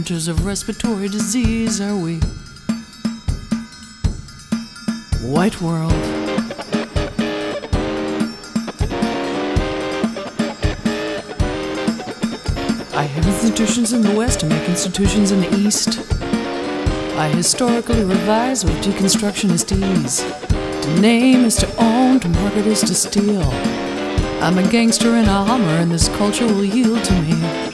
Hunters of respiratory disease are we. White world. I have institutions in the West, I make institutions in the East. I historically revise with deconstructionist ease. To name is to own, to market is to steal. I'm a gangster in a Hummer, and this culture will yield to me.